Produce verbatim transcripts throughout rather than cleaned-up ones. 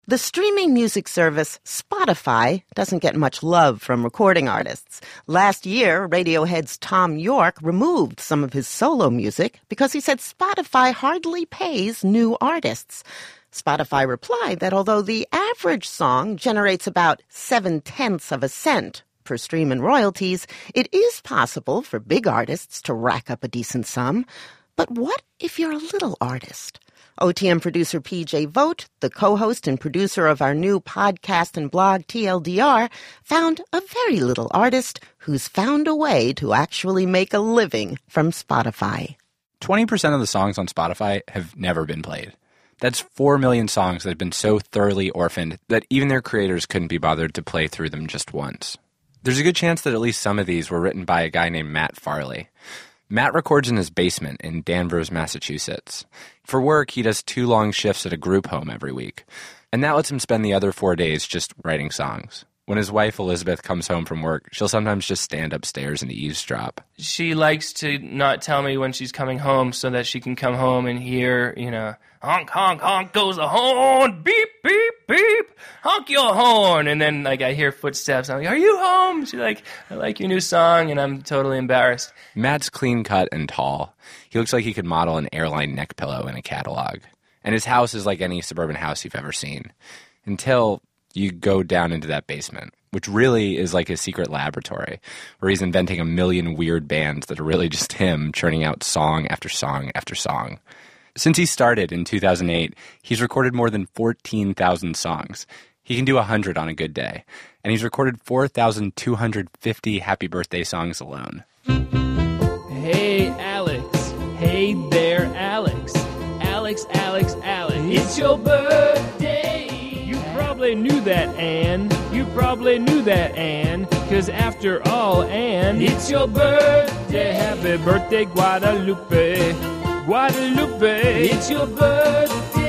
The streaming music service Spotify doesn't get much love from recording artists. Last year, Radiohead's Tom York removed some of his solo music because he said Spotify hardly pays new artists. Spotify replied that although the average song generates about seven-tenths of a cent per stream in royalties, it is possible for big artists to rack up a decent sum. But what if you're a little artist? O T M producer P J Vogt, the co-host and producer of our new podcast and blog T L D R, found a very little artist who's found a way to actually make a living from Spotify. twenty percent of the songs on Spotify have never been played. That's four million songs that have been so thoroughly orphaned that even their creators couldn't be bothered to play through them just once. There's a good chance that at least some of these were written by a guy named Matt Farley. Matt records in his basement in Danvers, Massachusetts. For work, he does two long shifts at a group home every week, and that lets him spend the other four days just writing songs. When his wife, Elizabeth, comes home from work, she'll sometimes just stand upstairs and eavesdrop. She likes to not tell me when she's coming home so that she can come home and hear, you know, honk, honk, honk goes the horn, beep, beep, beep, honk your horn. And then, like, I hear footsteps. I'm like, are you home? She's like, I like your new song, and I'm totally embarrassed. Matt's clean-cut and tall. He looks like he could model an airline neck pillow in a catalog. And his house is like any suburban house you've ever seen. Until you go down into that basement, which really is like his secret laboratory, where he's inventing a million weird bands that are really just him churning out song after song after song. Since he started in two thousand eight, he's recorded more than fourteen thousand songs. He can do one hundred on a good day. And he's recorded four thousand two hundred fifty happy birthday songs alone. Hey, Alex. Hey there, Alex. Alex, Alex, Alex. It's your birthday. You probably knew that, Anne. You probably knew that, Anne. Cause after all, Anne, it's your birthday. Happy birthday, Guadalupe. Guadalupe. It's your birthday.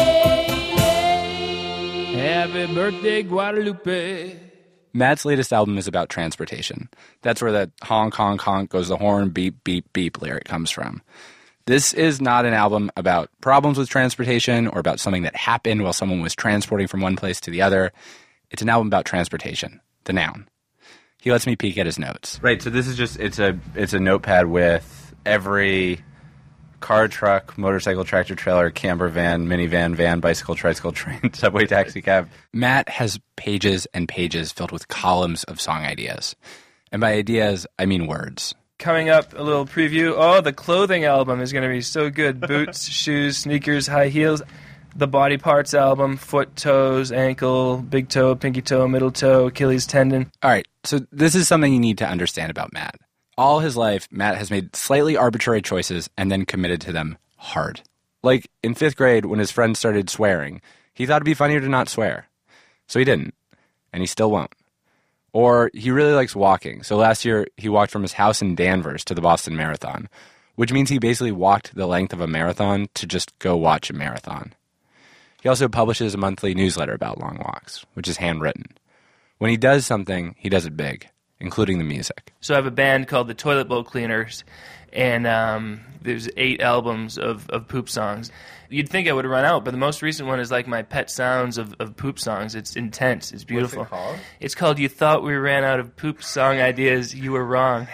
Happy birthday, Guadalupe. Matt's latest album is about transportation. That's where the honk, honk, honk goes the horn, beep, beep, beep lyric comes from. This is not an album about problems with transportation or about something that happened while someone was transporting from one place to the other. It's an album about transportation, the noun. He lets me peek at his notes. Right, so this is just, it's a it's a notepad with every car, truck, motorcycle, tractor, trailer, camper van, minivan, van, bicycle, tricycle, train, subway, taxi, cab. Matt has pages and pages filled with columns of song ideas. And by ideas, I mean words. Coming up, a little preview. Oh, the clothing album is going to be so good. Boots, shoes, sneakers, high heels. The body parts album, foot, toes, ankle, big toe, pinky toe, middle toe, Achilles tendon. All right, so this is something you need to understand about Matt. All his life, Matt has made slightly arbitrary choices and then committed to them hard. Like in fifth grade, when his friends started swearing, he thought it'd be funnier to not swear. So he didn't, and he still won't. Or he really likes walking. So last year, he walked from his house in Danvers to the Boston Marathon, which means he basically walked the length of a marathon to just go watch a marathon. He also publishes a monthly newsletter about long walks, which is handwritten. When he does something, he does it big, including the music. So I have a band called the Toilet Bowl Cleaners, and um, there's eight albums of, of poop songs. You'd think I would run out, but the most recent one is like my pet sounds of, of poop songs. It's intense. It's beautiful. What's it called? It's called You Thought We Ran Out of Poop Song Ideas. You Were Wrong.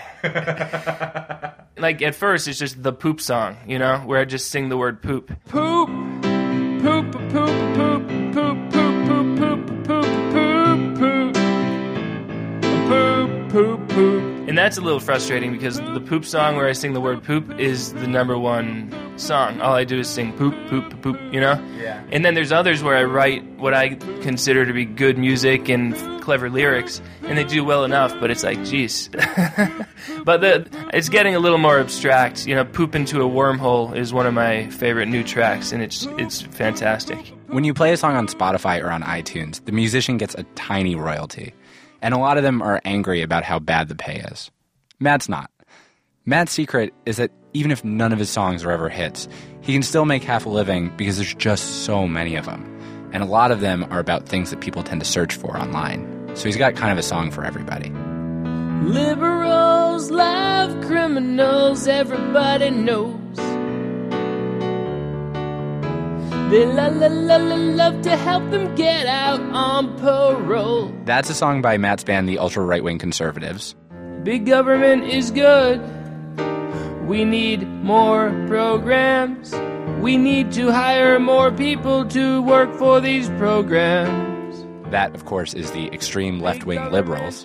Like, at first, it's just the poop song, you know, where I just sing the word poop. Poop, poop, poop, poop, poop, poop, poop, poop, poop, poop, poop, poop, poop, poop. And that's a little frustrating because the poop song where I sing the word poop is the number one song. All I do is sing poop, poop, poop, you know? Yeah. And then there's others where I write what I consider to be good music and clever lyrics, and they do well enough, but it's like, geez. But the, it's getting a little more abstract. You know, Poop Into a Wormhole is one of my favorite new tracks, and it's it's fantastic. When you play a song on Spotify or on iTunes, the musician gets a tiny royalty. And a lot of them are angry about how bad the pay is. Matt's not. Matt's secret is that even if none of his songs are ever hits, he can still make half a living because there's just so many of them. And a lot of them are about things that people tend to search for online. So he's got kind of a song for everybody. Liberals love criminals, everybody knows. They la la la la love to help them get out on parole. That's a song by Matt's band, the Ultra Right-Wing Conservatives. Big government is good. We need more programs. We need to hire more people to work for these programs. That, of course, is the extreme left-wing liberals.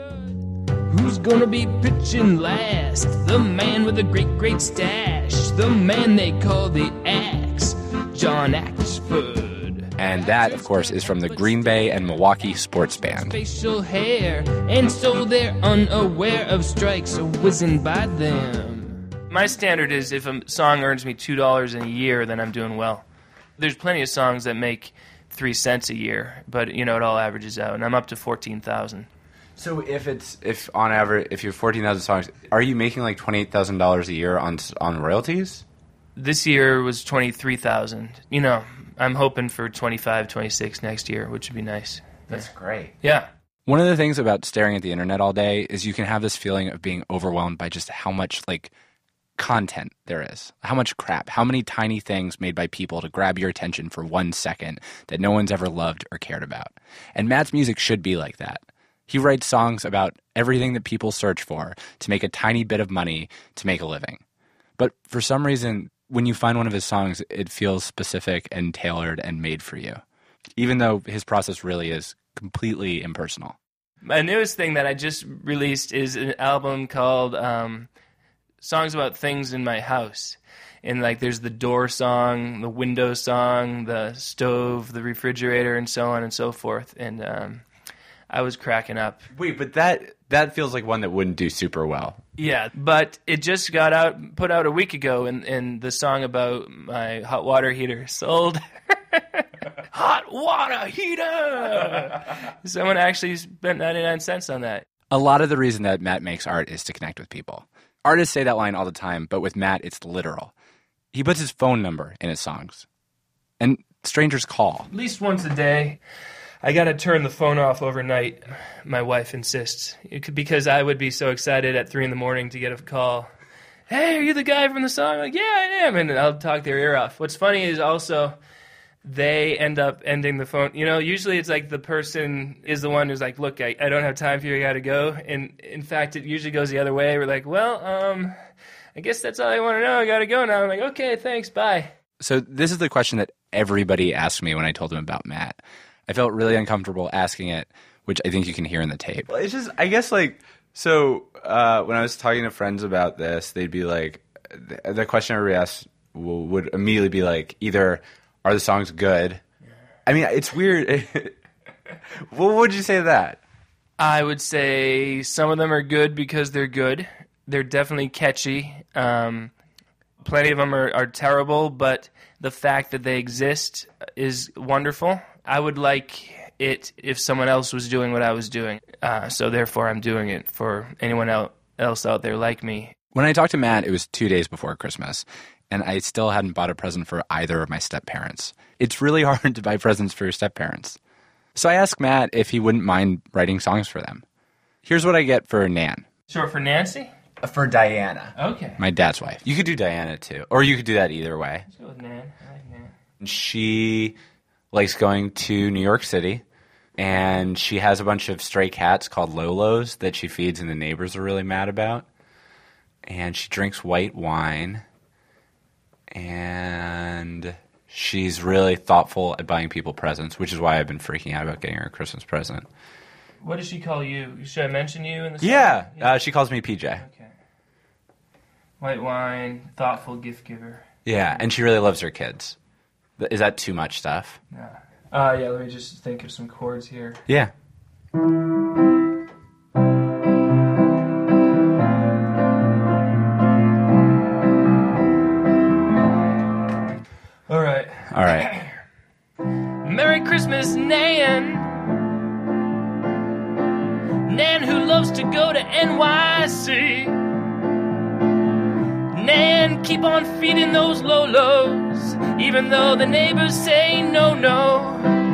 Who's gonna be pitching last? The man with a great, great stash. The man they call the Axe, John Axford. And that, of course, is from the Green Bay and Milwaukee sports band. Facial hair, and so they're unaware of strikes whizzing by them. My standard is if a song earns me two dollars in a year, then I'm doing well. There's plenty of songs that make three cents a year, but, you know, it all averages out, and I'm up to fourteen thousand. So if it's if on average if you have fourteen thousand songs, are you making like twenty eight thousand dollars a year on on royalties? This year was twenty three thousand. You know, I'm hoping for twenty-five, twenty-six next year, which would be nice. That's yeah. great. Yeah. One of the things about staring at the internet all day is you can have this feeling of being overwhelmed by just how much like content there is, how much crap, how many tiny things made by people to grab your attention for one second that no one's ever loved or cared about. And Matt's music should be like that. He writes songs about everything that people search for to make a tiny bit of money to make a living. But for some reason, when you find one of his songs, it feels specific and tailored and made for you, even though his process really is completely impersonal. My newest thing that I just released is an album called um, Songs About Things in My House. And like there's the door song, the window song, the stove, the refrigerator, and so on and so forth. And um I was cracking up. Wait, but that that feels like one that wouldn't do super well. Yeah, but it just got out, put out a week ago, and, and the song about my hot water heater sold. Hot water heater! Someone actually spent ninety-nine cents on that. A lot of the reason that Matt makes art is to connect with people. Artists say that line all the time, but with Matt, it's literal. He puts his phone number in his songs. And strangers call. At least once a day. I got to turn the phone off overnight, my wife insists, it could, because I would be so excited at three in the morning to get a call. Hey, are you the guy from the song? I'm like, yeah, I am. And I'll talk their ear off. What's funny is also they end up ending the phone. You know, usually it's like the person is the one who's like, look, I, I don't have time for you. I got to go. And in fact, it usually goes the other way. We're like, well, um, I guess that's all I want to know. I got to go now. I'm like, okay, thanks, bye. So this is the question that everybody asked me when I told them about Matt. I felt really uncomfortable asking it, which I think you can hear in the tape. Well, it's just, I guess, like, so uh, when I was talking to friends about this, they'd be like, the, the question everybody asked would immediately be like, either, are the songs good? I mean, it's weird. What would you say to that? I would say some of them are good because they're good. They're definitely catchy. Um, plenty of them are, are terrible, but the fact that they exist is wonderful. I would like it if someone else was doing what I was doing. Uh, so therefore, I'm doing it for anyone else out there like me. When I talked to Matt, it was two days before Christmas, and I still hadn't bought a present for either of my step-parents. It's really hard to buy presents for your step-parents. So I asked Matt if he wouldn't mind writing songs for them. Here's what I get for Nan. Short for Nancy? For Diana. Okay. My dad's wife. You could do Diana, too. Or you could do that either way. Let's go with Nan. I like Nan. She likes going to New York City, and she has a bunch of stray cats called Lolos that she feeds and the neighbors are really mad about. And she drinks white wine, and she's really thoughtful at buying people presents, which is why I've been freaking out about getting her a Christmas present. What does she call you? Should I mention you in the song? Yeah, yeah. Uh, she calls me P J. Okay. White wine, thoughtful gift giver. Yeah, and she really loves her kids. Is that too much stuff? Yeah. Uh, yeah, let me just think of some chords here. Yeah. All right. All right. Merry Christmas, Nan. Nan who loves to go to N Y C. Nan, keep on feeding those Lolos, even though the neighbors say no, no.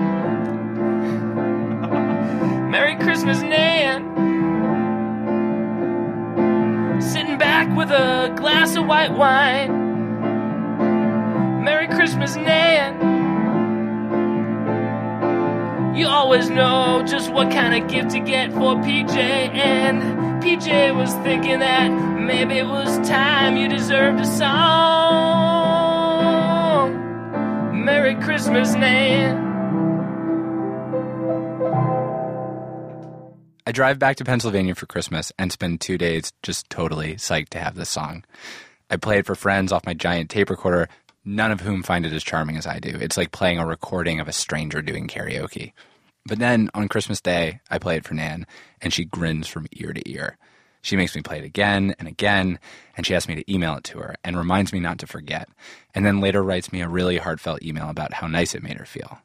Merry Christmas, Nan. Sitting back with a glass of white wine. Merry Christmas, Nan. You always know just what kind of gift to get for P J. And P J was thinking that maybe it was time you deserved a song. Merry Christmas, Nan. I drive back to Pennsylvania for Christmas and spend two days just totally psyched to have this song. I play it for friends off my giant tape recorder, none of whom find it as charming as I do. It's like playing a recording of a stranger doing karaoke. But then, on Christmas Day, I play it for Nan, and she grins from ear to ear. She makes me play it again and again, and she asks me to email it to her and reminds me not to forget, and then later writes me a really heartfelt email about how nice it made her feel.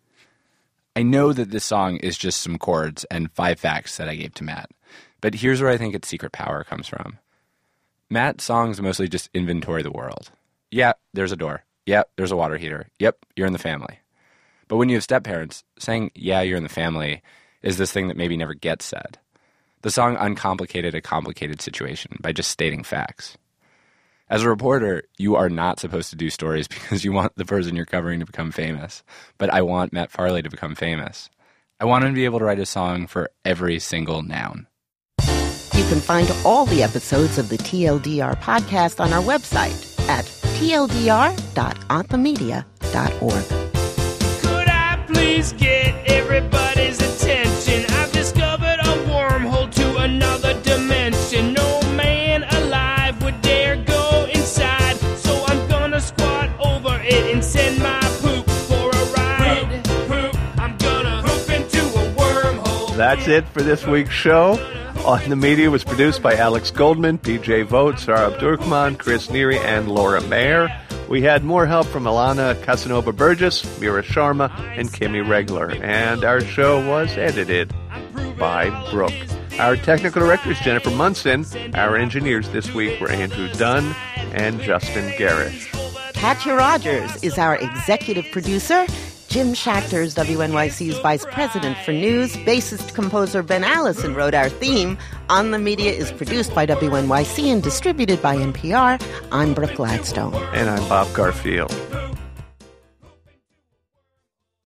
I know that this song is just some chords and five facts that I gave to Matt, but here's where I think its secret power comes from. Matt's songs mostly just inventory the world. Yeah, there's a door. Yeah, there's a water heater. Yep, you're in the family. But when you have step-parents, saying, yeah, you're in the family, is this thing that maybe never gets said. The song uncomplicated a complicated situation by just stating facts. As a reporter, you are not supposed to do stories because you want the person you're covering to become famous. But I want Matt Farley to become famous. I want him to be able to write a song for every single noun. You can find all the episodes of the T L D R podcast on our website at T L D R dot anthem media dot org. Could I please get everybody's attention? I've discovered a wormhole to another dimension. No man alive would dare go inside, so I'm gonna squat over it and send my poop for a ride. Poop, poop, I'm gonna poop into a wormhole. That's it for this week's show. On the Media was produced by Alex Goldman, P J Vogt, Sarah Abdurrahman, Chris Neary, and Laura Mayer. We had more help from Alana Casanova-Burgess, Mira Sharma, and Kimmy Regler. And our show was edited by Brooke. Our technical director is Jennifer Munson. Our engineers this week were Andrew Dunn and Justin Garish. Katya Rogers is our executive producer. Jim Schachter is W N Y C's vice president for news. Bassist-composer Ben Allison wrote our theme. On the Media is produced by W N Y C and distributed by N P R. I'm Brooke Gladstone. And I'm Bob Garfield.